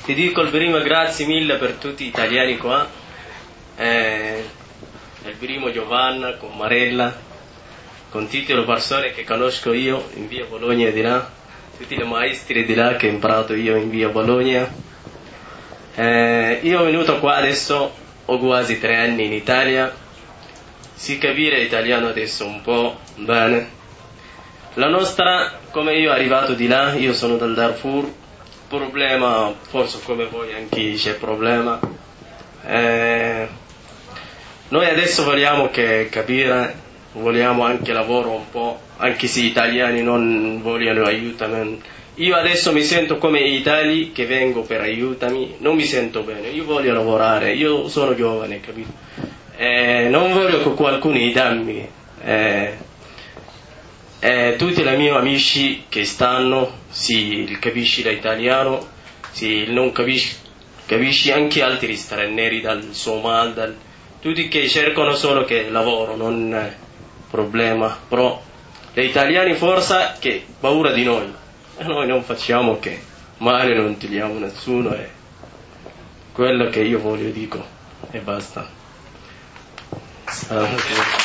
Ti dico il primo grazie mille per tutti gli italiani qua, il primo Giovanna, con Marella, con tutte le persone che conosco io in via Bologna di là, tutti i maestri di là che ho imparato io in via Bologna. Io ho venuto qua adesso, ho quasi 3 anni in Italia, si capire italiano adesso un po' bene. La nostra, come io arrivato di là, io sono dal Darfur, problema, forse come voi anche c'è problema. Noi adesso vogliamo capire, vogliamo anche lavoro un po', anche se gli italiani non vogliono aiutare. Io adesso mi sento come gli italiani che vengo per aiutarmi, non mi sento bene, io voglio lavorare, io sono giovane, capito? Non voglio che qualcuno mi dammi. Tutti i miei amici che stanno, sì, capisci l'italiano, sì, non capisci anche altri stranieri dal Somalia, tutti che cercano solo che lavoro, non è problema, però gli italiani forse che paura di noi, e noi non facciamo che male, non togliamo nessuno, è quello che io voglio dico e basta.